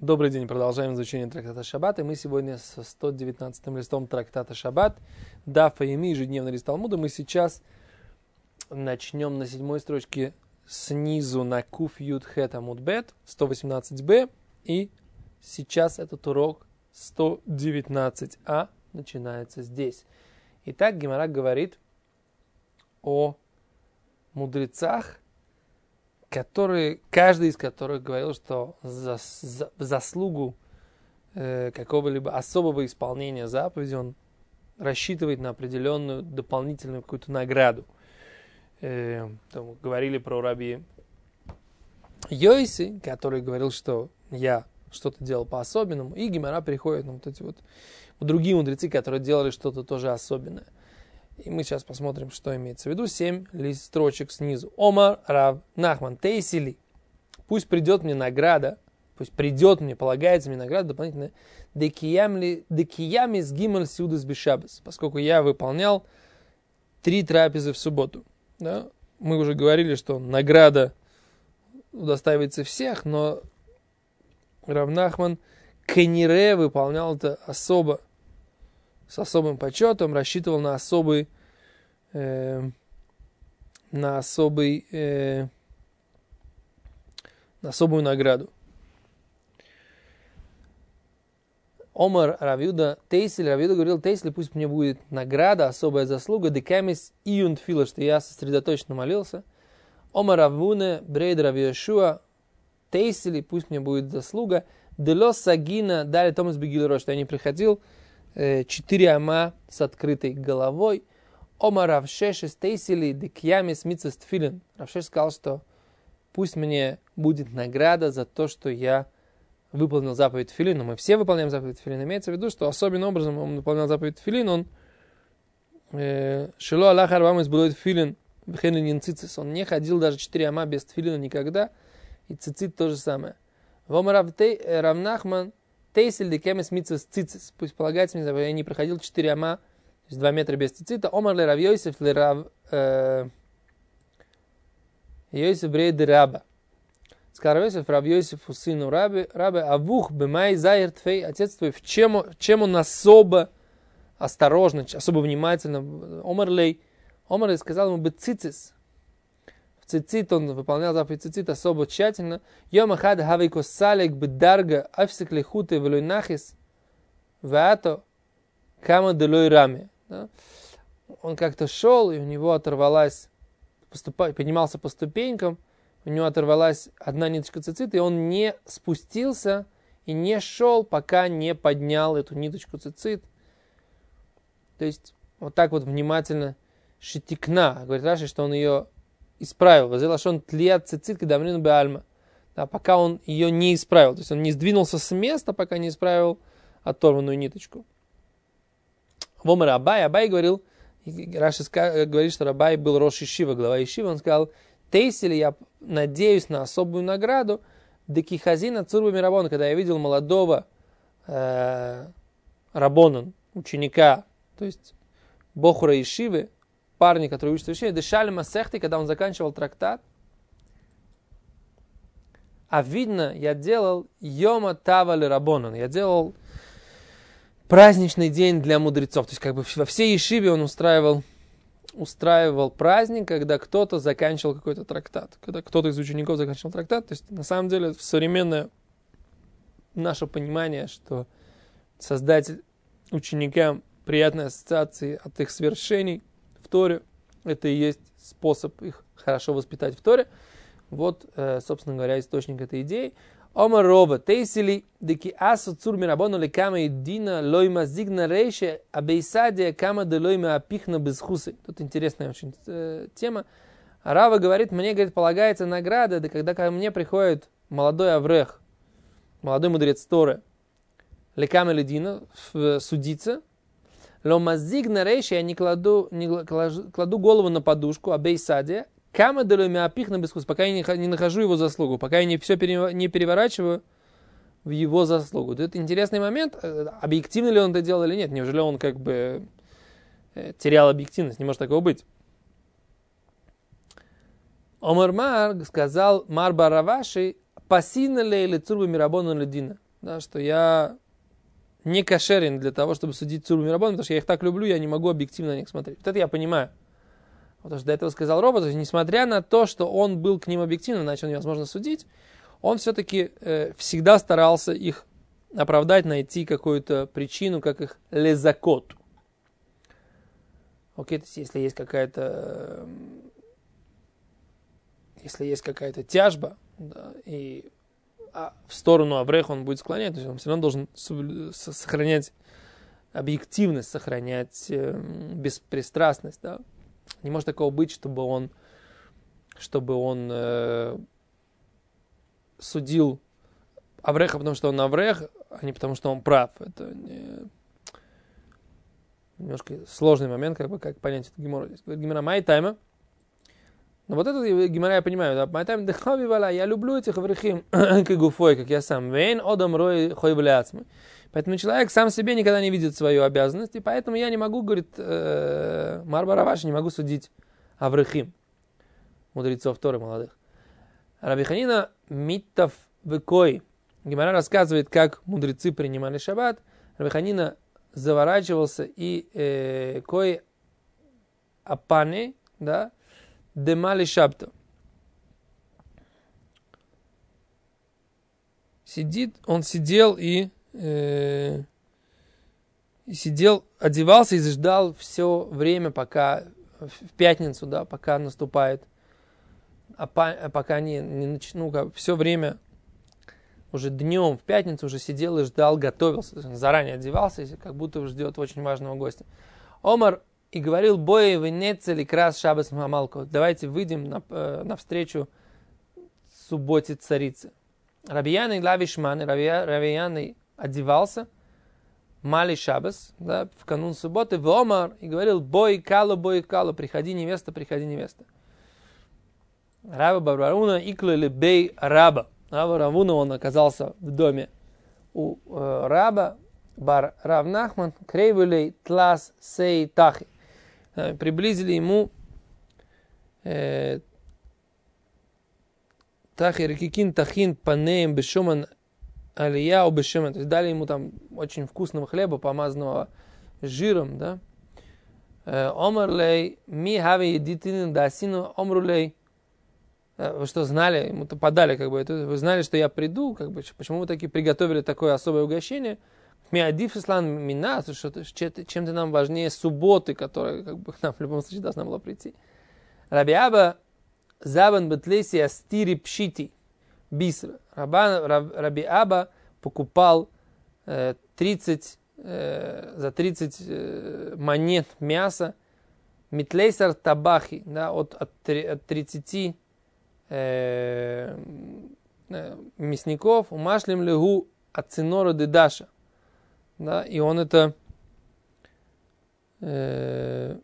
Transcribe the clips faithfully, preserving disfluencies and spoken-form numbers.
Добрый день, продолжаем изучение трактата Шаббат, и мы сегодня со сто девятнадцатым листом трактата Шаббат, Даф Йоми, ежедневный лист Талмуда. Мы сейчас начнем на седьмой строчке снизу на Куф Юд Хет Амуд Бет, сто восемнадцать бэ, и сейчас этот урок сто девятнадцать а начинается здесь. Итак, Гемара говорит о мудрецах, которые, каждый из которых говорил, что за, за заслугу э, какого-либо особого исполнения заповеди он рассчитывает на определенную дополнительную какую-то награду. Э, там, говорили про раби Йоси, который говорил, что я что-то делал по-особенному, и Гемара приходит на вот эти вот, вот другие мудрецы, которые делали что-то тоже особенное. И мы сейчас посмотрим, что имеется в виду. Семь лист строчек снизу. Омар Рав Нахман Тейсили. Пусть придет мне награда, пусть придет мне, полагается мне награда дополнительная. Декиями с гималь сюдас бешабас. Поскольку я выполнял три трапезы в субботу. Да? Мы уже говорили, что награда удостаивается всех, но Рав Нахман Кенере выполнял это особо, с особым почетом, рассчитывал на особый, э, на особый, э, на особую награду. Омар Рав Юда Тейсили, Рав Юда говорил, Тейсили, пусть мне будет награда, особая заслуга, декамис июн тфила, что я сосредоточенно молился. Омар Равуне Брейд Рав Йошуа Тейсили, пусть мне будет заслуга, дело сагина дали Томас Бегилеро, что я не приходил четыре ама с открытой головой. Ома Равшеш из Тейсили декьямис митцес тфилин. Равшеш сказал, что пусть мне будет награда за то, что я выполнил заповедь тфилин. Но мы все выполняем заповедь тфилин. Имеется в виду, что особенным образом он выполнял заповедь тфилин. Он шело Аллах арбам из булой тфилин вхенлин цицис. Он не ходил даже четыре ама без тфилина никогда. И цицит то же самое. Ома Рав Нахман Тейсиль декемес митцес цицис. Пусть полагается мне, я не проходил четыре ама, то есть два метра без цицита. Омар ле Рав Йосеф ле Рав Йосеф брейд раба. Сказал Рав Йосеф, Рав Йосефу сыну рабы, рабы, авух бемай зайр тфей, отец твой, в чем, чем он особо осторожно, особо внимательно. Омар лей, Омар лей сказал ему бы цицис. Цицит, он выполнял заповедь цицит особо тщательно. Йома хад хавейко салек бедарга афсик лехуте велой нахис ваато кама делой раме. Он как-то шел, и у него оторвалась, поступа, поднимался по ступенькам, у него оторвалась одна ниточка цицита, и он не спустился и не шел, пока не поднял эту ниточку цицит. То есть вот так вот внимательно шитикна, говорит Раши, что он ее исправил. Возелашон тлият цицит кедамрин беальма. Да, пока он ее не исправил. То есть он не сдвинулся с места, пока не исправил оторванную ниточку. Вомер Абай. Абай говорил, Раши говорит, что Абай был Рош Ишива, глава Ишива. Он сказал, Тейсили, я надеюсь на особую награду, декихазина цурбами рабона. Когда я видел молодого э, рабона, ученика, то есть Бохура Ишивы, парни, которые учатся в Ишиве, дышали масехты, когда он заканчивал трактат. А видно, я делал йома тавали рабонан. Я делал праздничный день для мудрецов. То есть как бы во всей Ишиве он устраивал, устраивал праздник, когда кто-то заканчивал какой-то трактат. Когда кто-то из учеников заканчивал трактат. То есть на самом деле в современное наше понимание, что создать ученикам приятные ассоциации от их свершений в Торе, это и есть способ их хорошо воспитать в Торе. Вот, э, собственно говоря, источник этой идеи. Омар Роба Тейсили деки асу цур мирабону лекама и дина лойма зигна рейше абейсадия кама де лойма апихна безхусы. Тут интересная очень э, тема. Рава говорит, мне, говорит, полагается награда, да когда ко мне приходит молодой аврех, молодой мудрец Торы, лекама ледина, судиться, ломазиг на рейше я не кладу, не кладу, кладу голову на подушку, а бейсадия, кама делами опихна без вкуса, пока я не, не нахожу его заслугу, пока я не все пере, не переворачиваю в его заслугу. Это интересный момент. Объективно ли он это делал или нет? Неужели он как бы терял объективность? Не может такого быть. Омар Мар сказал Мар Бараваши, пасина ли или цурба мирабона ледина. да, что я не кошерен для того, чтобы судить Цуру Мирабон, потому что я их так люблю, я не могу объективно на них смотреть. Вот это я понимаю. Потому что до этого сказал Робот, то есть, несмотря на то, что он был к ним объективным, иначе невозможно судить, он все-таки э, всегда старался их оправдать, найти какую-то причину, как их лезакот. Окей, то есть если есть какая-то, если есть какая-то тяжба, да, и а в сторону Авреха он будет склонять, то есть он все равно должен сохранять объективность, сохранять э, беспристрастность, да. Не может такого быть, чтобы он, чтобы он э, судил Авреха, потому что он Аврех, а не потому что он прав. Это не... немножко сложный момент, как бы, как понять эту геморрой. Здесь говорит Гемора Май Тайма. Но вот этот гемора я понимаю. Да? Май Тайма дехави вала. Я люблю этих Аврехим, как гуфой, как я сам. Вейн одам рой хой бляцмы. Поэтому человек сам себе никогда не видит свою обязанность, и поэтому я не могу, говорит, э, Марба Раваш, не могу судить Аврехим, мудрецов Торы молодых. Раби Ханина миттав векой. Гемара рассказывает, как мудрецы принимали шаббат. Раби Ханина заворачивался и э, кой апане, да, демали шабто. Сидит, он сидел и, э, и сидел, одевался и ждал все время, пока в пятницу, да, пока наступает, а пока не, не начну, ну, все время уже днем в пятницу уже сидел и ждал, готовился, заранее одевался, как будто ждет очень важного гостя. Омар и говорил: бой венецели крас шабас мамалко. Давайте выйдем на, э, навстречу субботе царицы. Рабияный лавишман, Рабияный одевался, мали шабас, да, в канун субботы, в Омар и говорил: бой кало, бой кало, приходи невеста, приходи невеста. Раба Барбаруна иклали бей раба. Раба Равуна, он оказался в доме у э, раба, бар Рав Нахман, крейвулей тлас сей тахи. Э, приблизили ему э, тахи рекикин тахин панеем бешуман алия бешуман. То есть дали ему там очень вкусного хлеба, помазанного жиром, да. Омарлей ми хави едитин дасину омрулей. Вы что, знали, ему-то подали, как бы, это, вы знали, что я приду, как бы, почему вы таки приготовили такое особое угощение? Миадиф ислам мина, чем-то нам важнее субботы, которая, как бы, нам в любом случае должна была прийти. Раби Аба забан бетлеси астири пшити бисра. Раби Аба покупал э, тридцать, э, за тридцать э, монет мяса митлейсар табахи, да, от, от, от тридцати Э, э, мясников, умашлим легу от цинора дедаша, да, и он это э,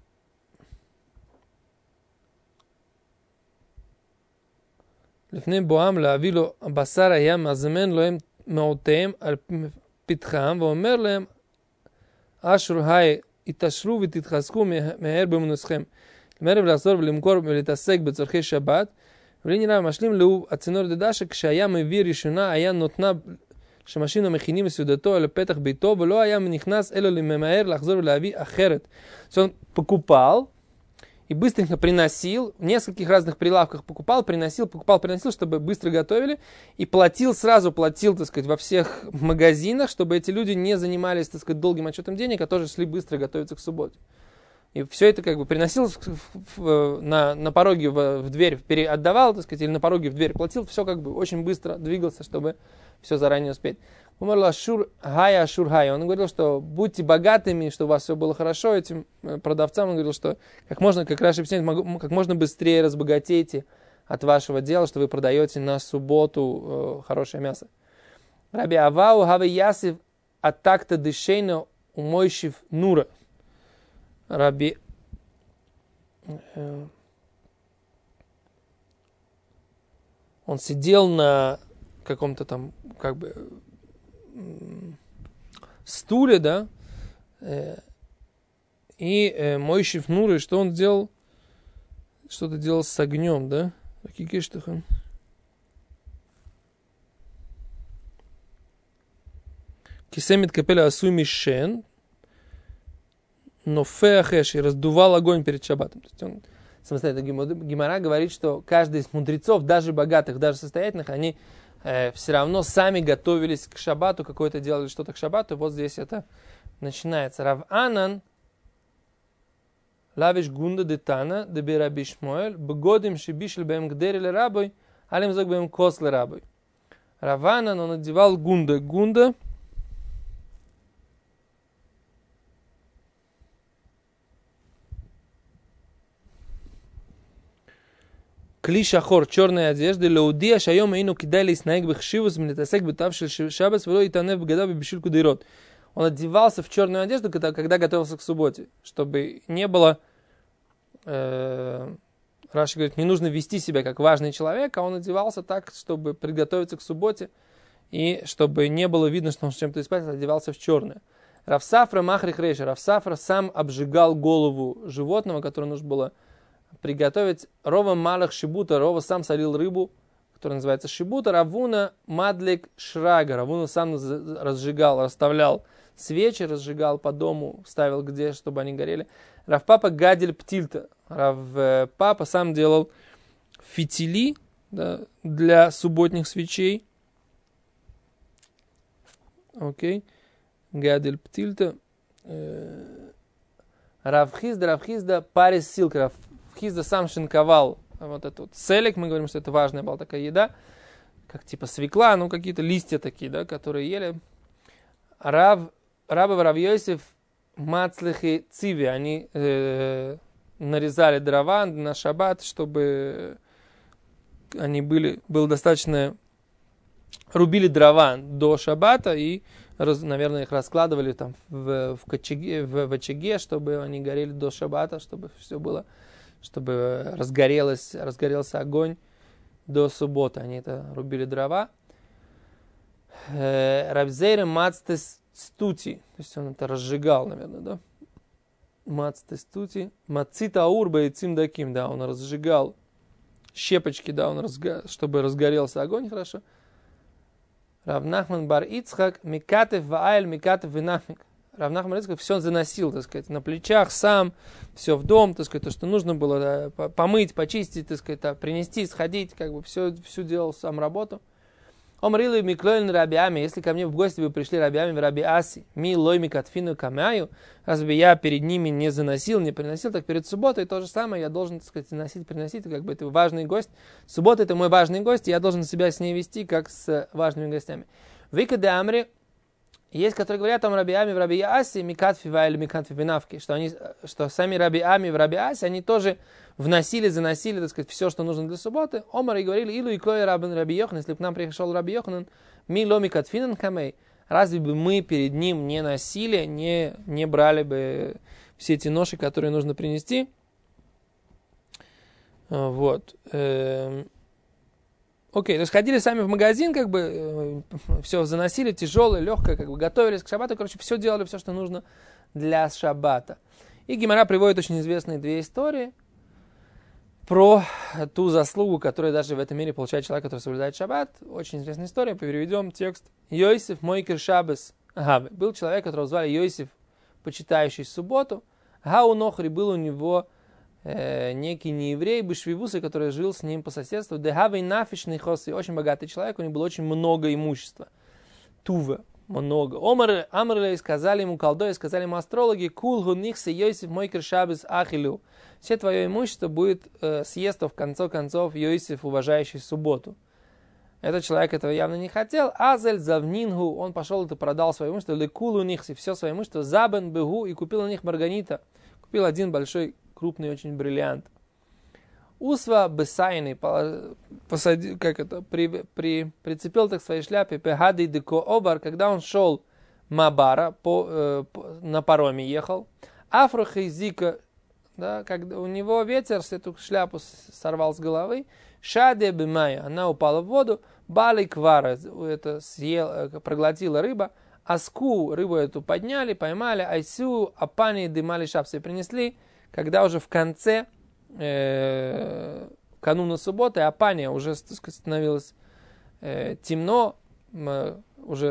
לפני בואם להביא לו הבשר היה מזמן להם מעותיהם על פתחם ואומר להם אשרו היי התעשרו ותתחזקו מהר באמונתכם למערב לעזור ולמכור ולהתעסק בצורכי שבת. ולעניין רב משלים לו הצינור דדשה, כשהיה מביא ראשונה היה נותנה שמשינו מכינים מסעודתו על פתח ביתו ולא היה נכנס אלא למהר לחזור ולהביא אחרת. Он покупал и быстренько приносил, в нескольких разных прилавках покупал, приносил, покупал, приносил, чтобы быстро готовили, и платил, сразу платил, так сказать, во всех магазинах, чтобы эти люди не занимались, так сказать, долгим отчетом денег, а тоже шли быстро готовиться к субботе. И все это как бы приносил в, в, в, на, на пороге в, в дверь, отдавал, так сказать, или на пороге в дверь платил, все как бы очень быстро двигался, чтобы все заранее успеть. Умерла Ашур Хай Ашур Хай. Он говорил, что будьте богатыми, чтобы у вас все было хорошо. Этим продавцам он говорил, что как можно, как Раши объясняет, как можно быстрее разбогатейте от вашего дела, что вы продаете на субботу э, хорошее мясо. Раби Авау Хави Ясив Атакта Дешейна Умойшив Нура. Раби э, он сидел на каком-то там как бы стуле, да, э, и э, Мойшев Нуры, что он делал? Что-то делал с огнем, да? кисемит капеля асуй мишен, но феахеш, и раздувал огонь перед шаббатом. То есть он, самостоятельно Гемара говорит, что каждый из мудрецов, даже богатых, даже состоятельных, они э, все равно сами готовились к шаббату, какое-то делали что-то к шаббату. Вот здесь это начинается. Рав Анан, лавиш гунда детана, деби раби Шмуэль, богодим шибишель бэм гдерили рабой, алим зог бэм кослы рабой. Рав Анан, он одевал гунда. Гунда кли шахор, черной одежды, леудия шайом эйну кидали снайк бхшивус млетасек бетавшил шабас вело итанев бгадав бешильку дырот. Он одевался в черную одежду, когда, когда готовился к субботе, чтобы не было, э, Раши говорит, не нужно вести себя как важный человек, а он одевался так, чтобы приготовиться к субботе, и чтобы не было видно, что он чем-то испачкался, одевался в черное. Рав Сафра махрих рейша. Рав Сафра сам обжигал голову животного, которое нужно было приготовить. Рова малах шибута, Рова сам солил рыбу, которая называется шибута. Равуна мадлик шрага. Равуна сам разжигал, расставлял свечи, разжигал по дому, ставил где, чтобы они горели. Рав Папа гадель птильта. Рав э, Папа сам делал фитили, да, для субботних свечей. Окей. Гадель птильта. Рав Хизда, Рав Хизда парис силк. Рав Хизда сам шинковал вот этот вот селек. Мы говорим, что это важная была такая еда, как типа свекла, ну какие-то листья такие, да, которые ели. Рав, Рабов Рав Йосеф мацлихи циви, они э, нарезали дрова на шаббат, чтобы они были, было достаточно, рубили дрова до шаббата и, раз, наверное, их раскладывали там в, в, кочеге, в, в очаге, чтобы они горели до шаббата, чтобы все было, чтобы разгорелось, разгорелся огонь до субботы. Они это рубили дрова. Рабзейра мацтес стути, то есть он это разжигал, наверное, да? Мацтес стути. Мацита аурба и цимдаким, да, он разжигал щепочки, да, он разга... чтобы разгорелся огонь хорошо. Рав Нахман бар Ицхак микатев ваайль микатев винахмик. Рав Нахман бар Ицхак все заносил, так сказать, на плечах сам, все в дом, так сказать, то, что нужно было, да, помыть, почистить, так сказать, принести, сходить, как бы все, все делал сам работу. Омрили миклоин рабиами, если ко мне в гости вы пришли рабиами в раби Аси, ми лой микатфину камяю, разве я перед ними не заносил, не приносил, так перед субботой то же самое, я должен, так сказать, носить, приносить, как бы это важный гость. Суббота это мой важный гость, и я должен себя с ней вести, как с важными гостями. Вика де Амри, есть, которые говорят там раби Ами в раби Аси, микатфива или микатфивинавки, что они, что сами раби Ами в раби Аси, они тоже вносили, заносили, так сказать, все, что нужно для субботы. Омар и говорили, илу и клой рабин раби Йохан, если бы к нам пришел раби Йоханан, ми ло микатфинан камей, разве бы мы перед ним не носили, не, не брали бы все эти ноши, которые нужно принести. Вот. Окей, то есть ходили сами в магазин, как бы, э, все заносили, тяжелое, легкое, как бы, готовились к шаббату, короче, все делали, все, что нужно для шаббата. И Гемара приводит очень известные две истории про ту заслугу, которую даже в этом мире получает человек, который соблюдает шаббат. Очень интересная история, переведем текст. Йосиф Мойкер Шабес Гаве. Был человек, которого звали Йосиф, почитающий субботу. Гау Нохри, был у него некий нееврей, Бешвивуса, который жил с ним по соседству. Дегавей нафишный хосы, очень богатый человек, у него было очень много имущества. Тува, много. Омар, Амрлей сказали ему колдой, сказали ему астрологи, кул гунихсе Йосиф Мойкер Шабес Ахилю. Все твое имущество будет э, съесто в конце концов Йосиф, уважающий субботу. Этот человек этого явно не хотел. Азель завнингу, он пошел и продал свое имущество, лекулу нихси, все свое имущество, забен бегу, и купил на них марганита. Купил один большой крупный очень бриллиант. Усва бесайны, посадил, как это, при, при, прицепил так к своей шляпе, пегады деко обар, когда он шел мабара, по, э, по, на пароме ехал, афрохизика, да, когда у него ветер эту шляпу сорвал с головы, шаде бимая, она упала в воду, бали квара, это съел, проглотила рыба, аску, рыбу эту подняли, поймали, айсу, апани дымали шапсы, принесли, когда уже в конце э, кануна субботы, апания уже, так сказать, становилось э, темно, э, уже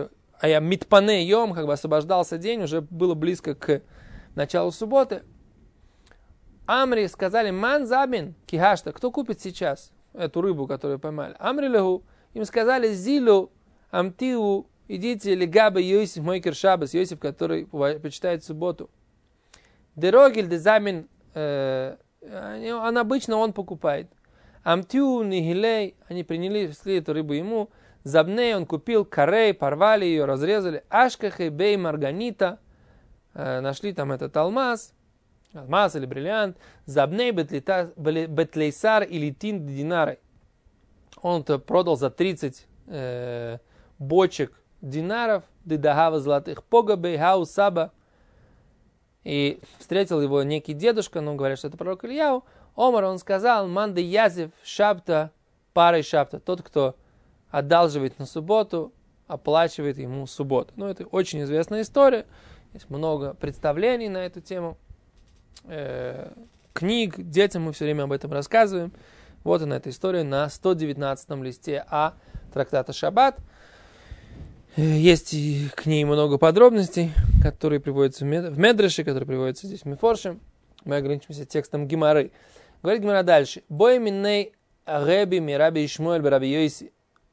а я митпане йом, как бы освобождался день, уже было близко к началу субботы. Амри сказали, ман забин кихашта, кто купит сейчас эту рыбу, которую поймали? Амри легу, им сказали, зилу амтиу, идите легаба Йосиф мойкер шабас, Йосиф, который почитает субботу. Дерогель дезамин, он обычно он покупает. Амтиу нигилей, они принесли эту рыбу ему. Забней он купил карей, порвали ее, разрезали. Ашкахей бей марганита, нашли там этот алмаз, алмаз или бриллиант. Забней бетлейсар или тин динарой. Он это продал за тридцать э, бочек динаров, дедагава золотых, погабей хау саба. И встретил его некий дедушка, но говорят, что это пророк Ильяу. Омар, он сказал, манды язев шабта, парой шабта. Тот, кто одалживает на субботу, оплачивает ему субботу. Ну, это очень известная история. Есть много представлений на эту тему. Э, книг, детям мы все время об этом рассказываем. Вот она, эта история на сто девятнадцатом листе А трактата Шаббат. Есть и к ней много подробностей, которые приводятся в Медреше, которые приводятся здесь в Мефорше. Мы ограничимся текстом Гемары. Говорит Гемара дальше. Бой миней Реби Мираби Ишмуэль Раби Йоси.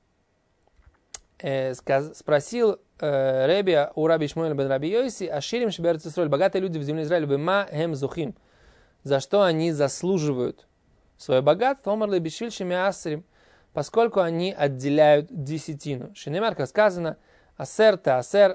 Спросил э, Реби у Раби Ишмуэля бен Раби Йоси, аширим шеберец Исраэль, богатые люди в земле Израиля, бема хем зухим, за что они заслуживают свое богатство, омар ле бишвиль шеми асрим, поскольку они отделяют десятину. Шинемар, как сказано, асер та асер,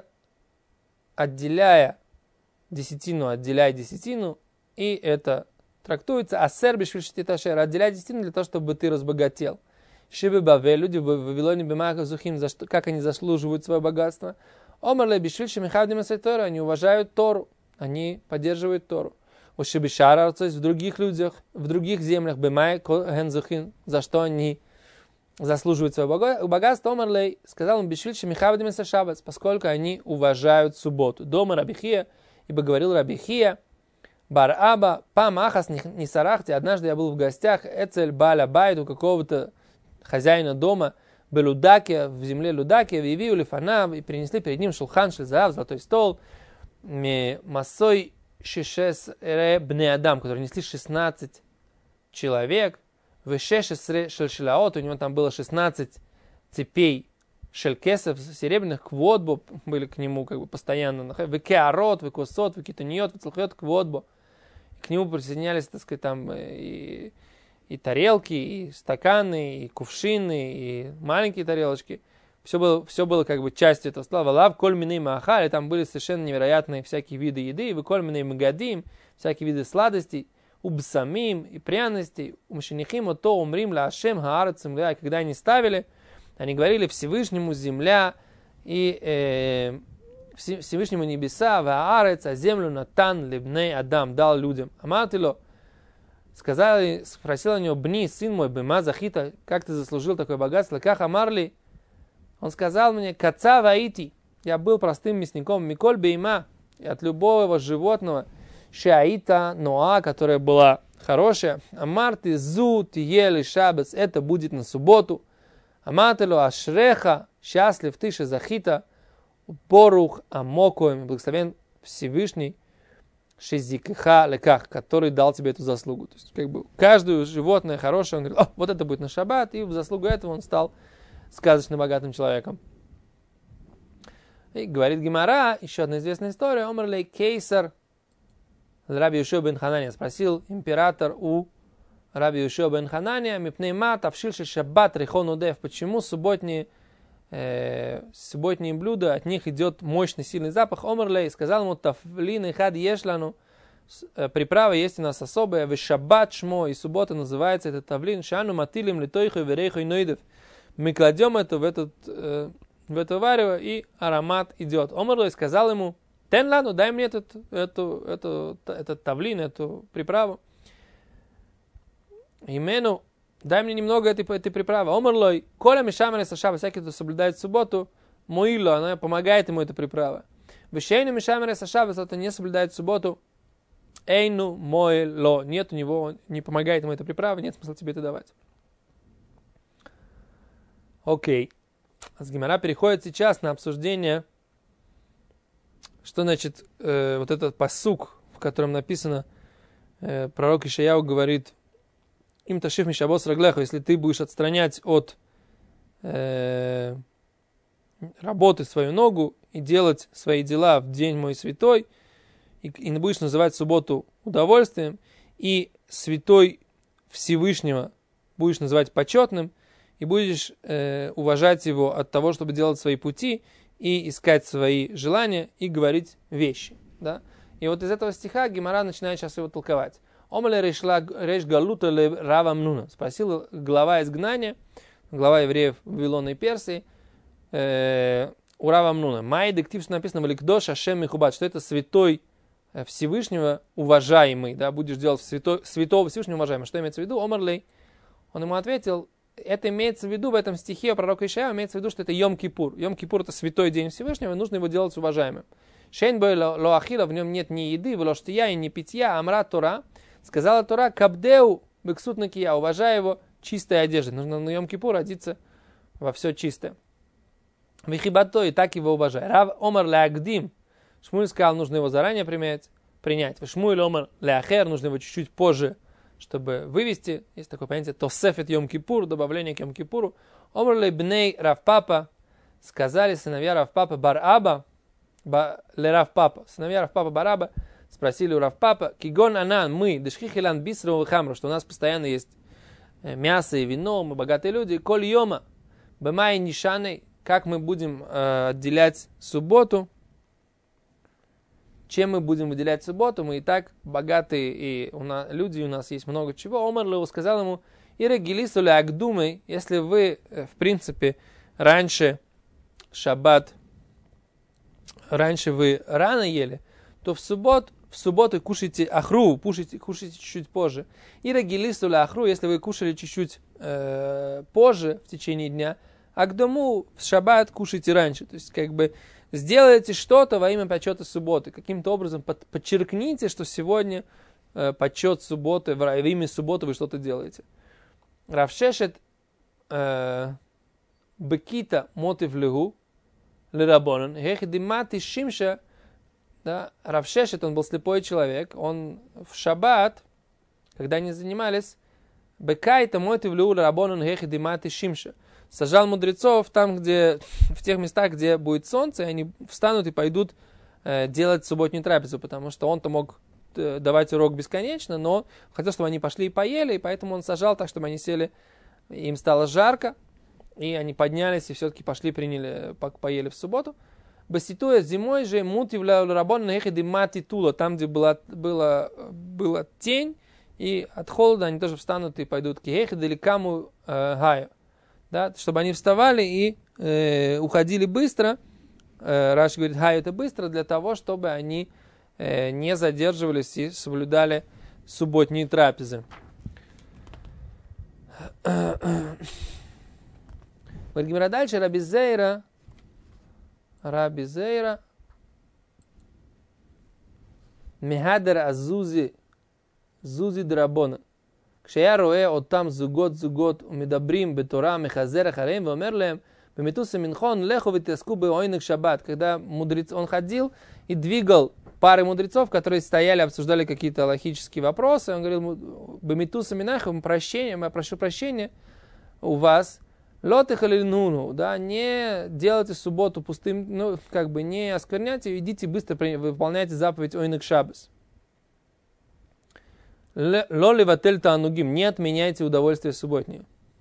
отделяя десятину, отделяй десятину, и это трактуется асер бишвиль шетиташер, отделяй десятину для того, чтобы ты разбогател. Шибы баве, люди в Вавилоне бемаха зухим, за что, как они заслуживают свое богатство. Омар ле бишвиль шеми хавдим асер Тору, они уважают Тору, они поддерживают Тору. У шибы шара, то есть в других людях, в других землях бемай ген зухим, за что они заслуживают свое богатство. Омар лей сказал им бишвиль шеми хавдим асер шаббат, поскольку они уважают субботу. Дома Рабихия, ибо говорил Рабихия, бар аба пам ахас не сарахти, однажды я был в гостях, эцель баля байт, у какого-то хозяина дома, Белудаке, в земле Лудаке, Вивию Лифанав, и принесли перед ним шулхан шлезав, золотой стол, массой шешес бне адам, который несли шестнадцать человек, вешешес шельшилаот, у него там было шестнадцать цепей шелькесов серебряных, кводбо были к нему как бы постоянно, векеарот, векосот, векитаниот, вецелхот, кводбо, к нему присоединялись, так сказать, там и и тарелки, и стаканы, и кувшины, и маленькие тарелочки. Все было, все было как бы частью этого стола. Лав, коль миней маахали, там были совершенно невероятные всякие виды еды. Вы коль миней магадим, всякие виды сладостей, убсамим и пряностей. Умшинихим то умрим ла ашем хаарат земля. И когда они ставили, они говорили Всевышнему земля и э, Всевышнему небеса, ваарец, а землю натан лебней адам, дал людям. Аматило, сказали, спросил у него, бни, сын мой, бема захита, как ты заслужил такое богатство? Как амарли? Он сказал мне, каца ваити, я был простым мясником, миколь бейма, от любого животного, шаита ноа, которая была хорошая, амар ты зу, ты ели шабас, это будет на субботу, амателу ашреха, счастлив ты, шезахита, порух амокоем, благословен Всевышний, шезикха леках, который дал тебе эту заслугу. То есть, как бы, каждое животное хорошее, он говорит, о, вот это будет на шаббат, и в заслугу этого он стал сказочно богатым человеком. И говорит Гемара, еще одна известная история, омрлей кейсар, Раби Йошуа бен Ханания, спросил император у Раби Йошуа бен Ханания, мипнейма тавшильши шаббат рехон удев, почему субботние Э, субботние блюда, от них идет мощный, сильный запах. Омрлей сказал ему, тавлин и хад ешлану, приправа есть у нас особая, в шаббат шмо, и суббота называется этот тавлин, шану матилим литойху верейху и нойдев. Мы кладем это в, этот, э, в это варево, и аромат идет. Омрлей сказал ему, тен ладно, дай мне этот, эту, эту, этот тавлин, эту приправу. Имену, дай мне немного этой, этой приправы. Омрлой, коля мишамер сашаба, всякий, кто соблюдает субботу, моило, она помогает ему эта приправа. Вещейну мишамер сашаба, кто не соблюдает субботу, эйну моило, нет у него, не помогает ему эта приправа, нет смысла тебе это давать. Окей. Гемара переходит сейчас на обсуждение Что значит э, вот этот пасук, в котором написано, э, пророк Ишаяу говорит, им ташиф мишабос раглеху, если ты будешь отстранять от э, работы свою ногу и делать свои дела в день мой святой, и, и будешь называть субботу удовольствием, и святой Всевышнего будешь называть почетным, и будешь э, уважать его от того, чтобы делать свои пути, и искать свои желания, и говорить вещи. Да? И вот из этого стиха Гемара начинает сейчас его толковать. Омале реш галута ле Рав Амнуна. Спросил глава изгнания, глава евреев Вавилона и Персии, э, у Рава Амнуна. Май дектив, что написано в Ликдош Ашем Михубат, что это святой Всевышнего уважаемый, да, будешь делать святой, святого Всевышнего уважаемого. Что имеется в виду? Омарлей. Он ему ответил, это имеется в виду в этом стихе у пророка Ишаяу, имеется в виду, что это Йом-Кипур. Йом-Кипур это святой день Всевышнего, и нужно его делать уважаемым. Шейн бой ло ахила, в нем нет ни еды, в штия и ни питья, амра Тора. Сказала Тора, кабдеу бексут накия, уважай его чистой одеждой. Нужно на Йом-Кипур одеться во все чистое. Вихибато, и так его уважай. Рав омар леагдим. Шмуль сказал, нужно его заранее принять. принять. Шмуль омар леахер, нужно его чуть-чуть позже, чтобы вывести. Есть такое понятие тосефет Йом-Кипур, добавление к Йом-Кипуру. Омар ле бней Рав-Папа, сказали сыновья Рав-Папа Бар-Аба, ле Рав-Папа, сыновья Рав-Папа Бар-Аба, спросили у Рав-Папа, кигон анан, мы, дешхихилан бисру хамру, что у нас постоянно есть мясо и вино, мы богатые люди, коль йома, бэмай нишаной, как мы будем э, отделять субботу, чем мы будем выделять субботу, мы и так богатые и у нас, люди, у нас есть много чего. Омар Леу сказал ему, Ира гилису ля агдумай, если вы, в принципе, раньше шаббат, раньше вы рано ели, то в субботу, в субботу кушайте ахру, кушайте, кушайте чуть-чуть позже. Ира гилису ля ахру, если вы кушали чуть-чуть э, позже в течение дня, а к дому в шаббат кушайте раньше. То есть, как бы, сделайте что-то во имя почета субботы. Каким-то образом под, подчеркните, что сегодня э, почет субботы, во имя субботы вы что-то делаете. Равшешет бекита мотив легу лерабонан хехдимати шимша. Равшешет, он был слепой человек, он в шаббат, когда они занимались, бекайта мотив легу лерабонан хехдимати шимша. Сажал мудрецов там, где, в тех местах, где будет солнце, и они встанут и пойдут э, делать субботнюю трапезу, потому что он-то мог э, давать урок бесконечно, но хотел, чтобы они пошли и поели, и поэтому он сажал так, чтобы они сели, им стало жарко, и они поднялись и все-таки пошли, приняли, по, поели в субботу. Баситуя зимой же мутивля рабон нехеди мати тула, там, где была, была, была тень, и от холода они тоже встанут и пойдут к хехеди или каму э, гаю. Да, чтобы они вставали и э, уходили быстро. Э, Раши говорит, хай, это быстро, для того, чтобы они э, не задерживались и соблюдали субботние трапезы. Говорим дальше, Раби Зейра, Раби Зейра, Мехадер Азузи, Зузи Драбона. כשהיה רואה אותם זוגות זוגות ומדברים בתורה מחזר אחריהם ואומר להם במטוס המנחון לכו ותעסקו בעונג шаббат. Когда мудрец, он ходил и двигал пары мудрецов, которые стояли, обсуждали какие-то логические вопросы, он говорил бемитус аминахом, прощение, я прошу прощения у вас, лотых или нуну, да, не делайте субботу пустым, ну, как бы не оскверняйте, идите быстро выполняйте заповедь ойнек шаббас. Лоли ватель таанугим, не отменяйте удовольствие субботнее.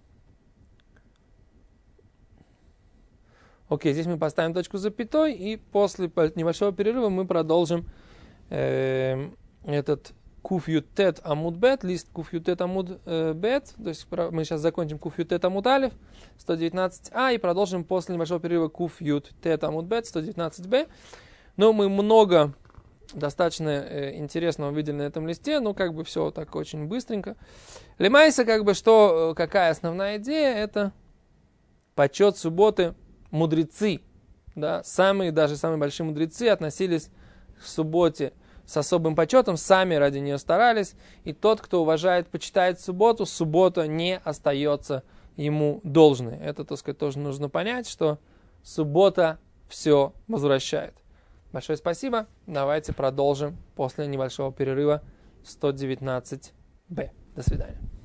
Окей, здесь мы поставим точку запятой, и после небольшого перерыва мы продолжим э, этот куф ютет амуд бет, лист куф ютет амуд э, бет, то есть мы сейчас закончим куф ютет амуд алиф, сто девятнадцать а, и продолжим после небольшого перерыва куф ютет амуд бет, сто девятнадцать бэ. Но мы много достаточно э, интересного увидели на этом листе, ну как бы все так очень быстренько. Лемайса, как бы, что, какая основная идея, это почет субботы. Мудрецы, да, самые, даже самые большие мудрецы относились к субботе с особым почетом, сами ради нее старались, и тот, кто уважает, почитает субботу, суббота не остается ему должной. Это, так сказать, тоже нужно понять, что суббота все возвращает. Большое спасибо. Давайте продолжим после небольшого перерыва сто девятнадцать бэ. До свидания.